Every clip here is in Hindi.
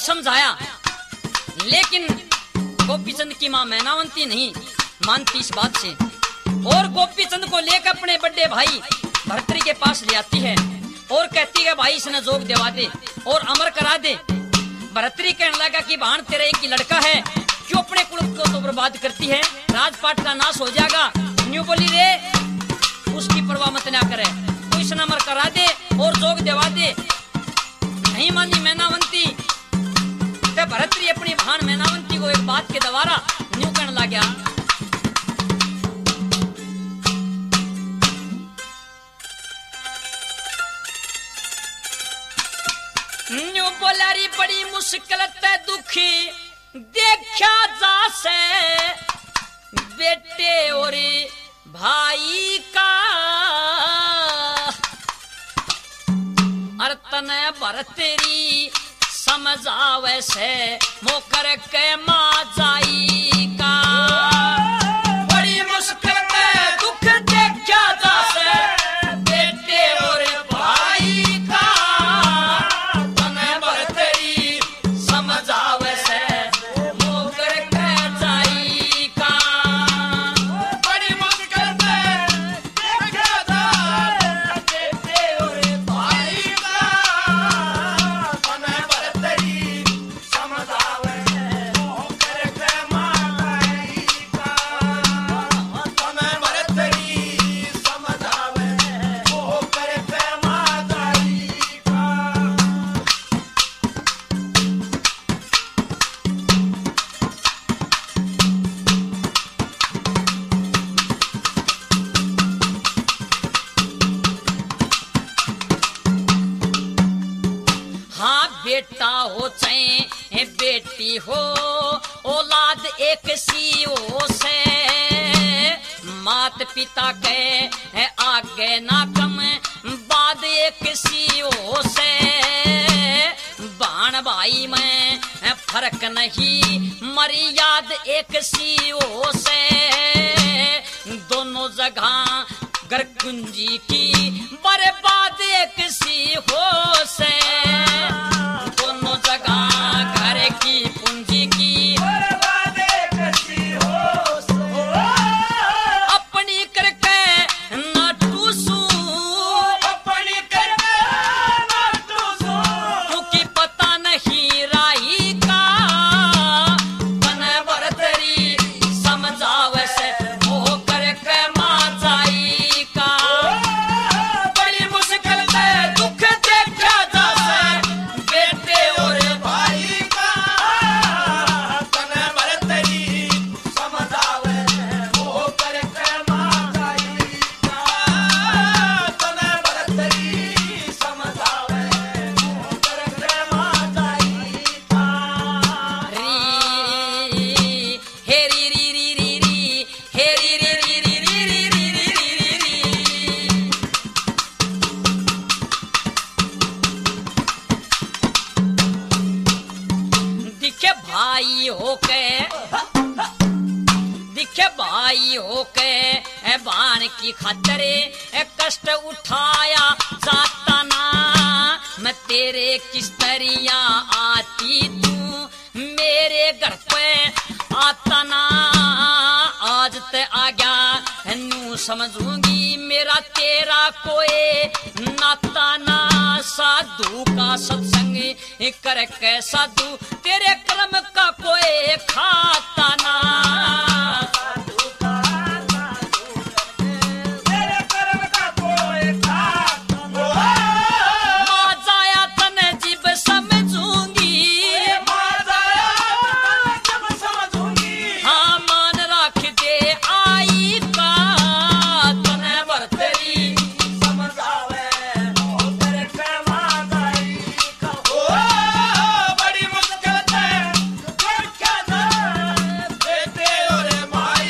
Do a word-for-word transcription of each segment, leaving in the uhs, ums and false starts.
समझाया, लेकिन गोपीचंद की मां मैनावंती नहीं मानती इस बात से, और गोपीचंद को लेकर अपने बड़े भाई भर्तृ के पास ले आती है और कहती है भाई इसने जोग दिवा दे और अमर करा दे। भर्तृ कहने लगा कि भाण तेरा एक ही लड़का है, क्यों अपने कुल को तो बर्बाद करती है, राजपाट का नाश हो जाएगा। न्यू बोली रे उसकी परवाह मत ना करे, तू इसने अमर करा दे और जोग दिवा दे। नहीं मानी मैनावंती, तो भर्तृ अपनी भाण मैनावंती को एक बात के द्वारा न्यू कहने लगा, न्यू बोलारी बड़ी मुश्किल ते दुखी देखा जा से बेटे और भाई का, अर्तन भरतरी समझावे से मोकर के मां जाई का। बड़ी मुश्किल ते दुख देखा जा से बेटे और भाई का, अर्तन भरतरी समझावे से मोकर के जाई का। बड़ी मुश्किल ते देखा जा बेटे और भाई का, अर्तन भरतरी समझावे मोकर के मां जाई का। अर्तन भरतरी समझावे मोकर के मां जाई का। हाँ बेटा हो चाहे बेटी हो, औलाद एक सी हो से, मात पिता के है आगे ना कम बाद एक सी हो से। बाण भाई में फर्क नहीं मर्याद एक सी हो से, दोनों जगह घर कुंजी की बर्बाद एक सी हो से, दोनों जगह घर की पूंजी की बर्बाद एक सी हो से। अपनी करके ना टूसू, अपनी करके ना टूसू, क्योंकि पता नहीं राही का, बन भरतरी समझावे से मोह करके मां जाई का। बड़ी मुश्किल से दुख देखा जा से बेटे और भाई का, बन भरतरी समझावे मोह करके मां जाई का। बन भरतरी समझावे मोह करके मां जाई का। री हे री री री री री हे री री री री री री री री री री। दिखे भाई होके दिखे भाई होके ए बाण की खातिर ए कष्ट उठाया जाता ना, मैं तेरे किस तरिया आती तू मेरे घर पे आता ना। आज ते आ गया नू समझूंगी मेरा तेरा कोई नाता ना। साधु का सत्संग करके साधु तेरे कर्म का कोई खाता ना। साधु का साधु तेरे कर्म का कोई खाता ना। मां जाया तने जीव समझूंगी, मां जाया तने जीव समझूंगी। हाँ मान रख दे आई का, तने भरतरी समझावे मोकर के मां जाई का। ओ बड़ी मुश्किल से देखा जा बेटे और भाई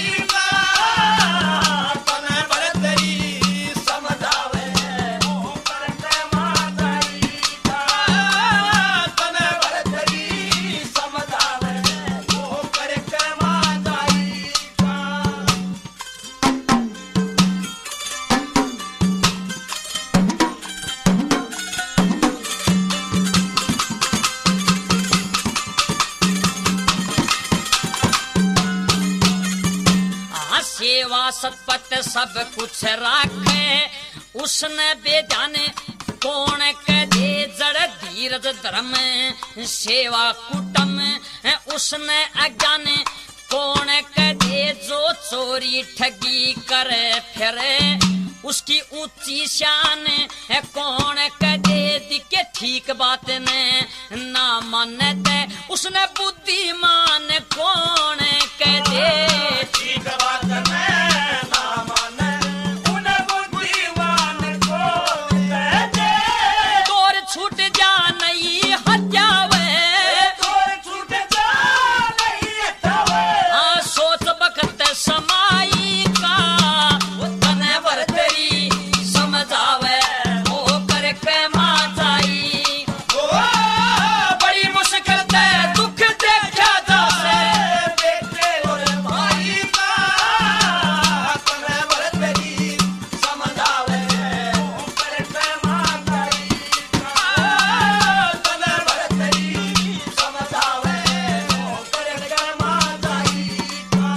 सतपथ सब कुछ राखे उसने बेजाने कौन कदे जड़ धीरज धर्म सेवा कुटम उसने अज्ञाने कौन कदे जो चोरी ठगी करे फिरे उसकी ऊंची शान है कौन कदे दिखे ठीक बात ने ना मानते उसने बुद्धिमान कौन कदे ठीक बात ने ना माने उन्हें बुद्धिमान कौन कदे तोर छूट जा नहीं हत्यावे तोर छूट जा नहीं हत्यावे हाँ सोच बखत समाई का तने वर तेरी समझावे ओ कर के माचाई ओ बड़ी मुश्किल ते दुख देखा जावे बेटे और भाई का तने वर तेरी समझावे ऊपर पे माताई का तने वर तेरी समझावे ऊपर पे माताई का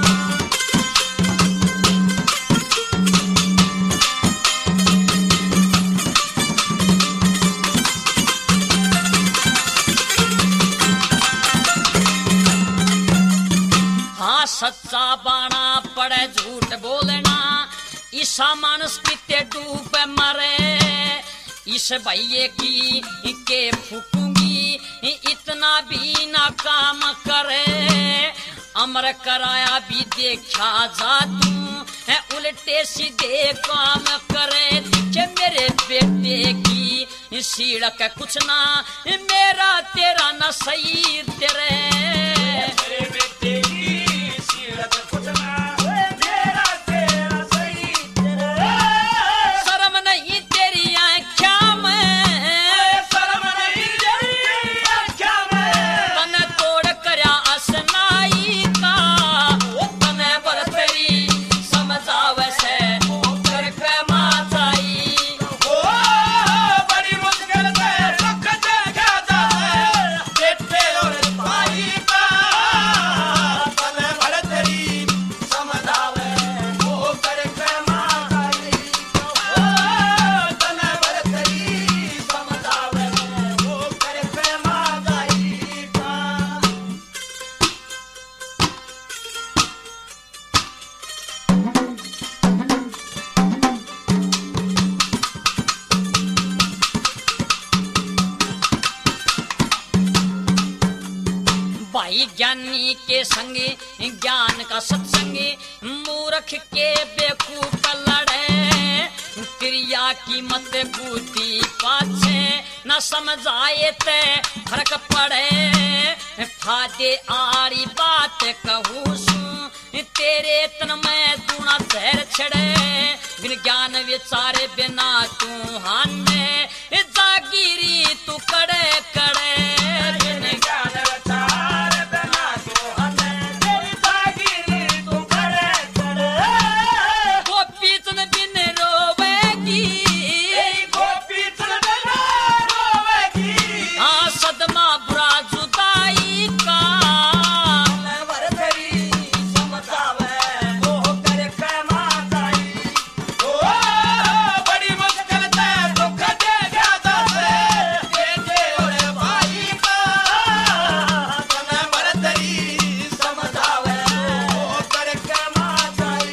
हाँ सच्चा बाणा पड़े झूठ बोलना ईसा मानस किते डूब मरे इस भैये की के फूकूंगी इतना भी ना काम करे अमर कराया भी देखा जादू है उल्टे सीधे काम करे दिखे मेरे बेटे की सीढ़क कुछ ना मेरा तेरा न सही तेरे मेरे बेटे की सीरत कुछ ना मेरा तेरा सही तेरा शर्म नहीं तेरी आँखों में शर्म नहीं तेरी आँखों में तने तोड़ करया असनाई का तने बर तेरी समझावे से कर के माचाई ओ बड़ी मुश्किल से दुख देखा जाए बेटे और भाई का तने भर तेरी समझावे वो कर के माताई ओ तने भर तेरी समझावे वो कर के माताई का भाई ज्ञानी के संगे ज्ञान का सत्संगे मूर्ख के बेवकूफ लड़े क्रिया की मत बूती पाछे न समझाए ते फर्क पड़े फादे आरी बात कहूँ सू तेरे तन में दूना जहर छड़े बिन ज्ञान विचारे बिना तू हाने जागिरी तू कड़े कड़े बिन ज्ञान विचार बिना तू हने तेरी जागीरी तू करे करे गोपी चंद बिन रोवेगी तेरी गोपी चलना रोवेगी हाँ सदमा बुरा जुदाई का तने वर तेरी समझावे वो कर के माताई ओ बड़ी मुश्किल से दुख देखा जाए बेटे और भाई का तने वर तेरी समझावे वो कर के माताई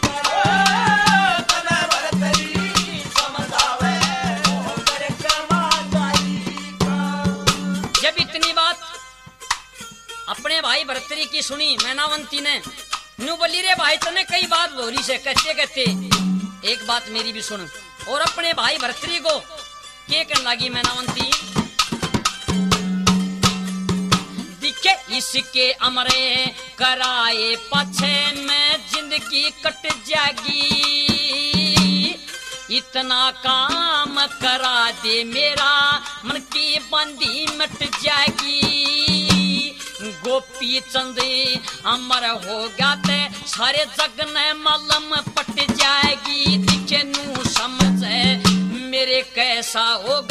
तने वर तेरी समझावे वो कर के माताई का जब इतनी बात अपने भाई भरतरी की सुनी मैनावंती ने नु बोली रे भाई तने कई बात बोली से कहते कहते एक बात मेरी भी सुन और अपने भाई भरतरी को के कहने लगी मैनावंती दिखे इसके अमरे कराए पाछे में जिंदगी कट जाएगी इतना काम करा दे मेरा मन की बंदी मिट जाएगी गोपी चंद अमर हो गया ते सारे जग ने मलम पट जाएगी दिखे नू समझ मेरे कैसा होगा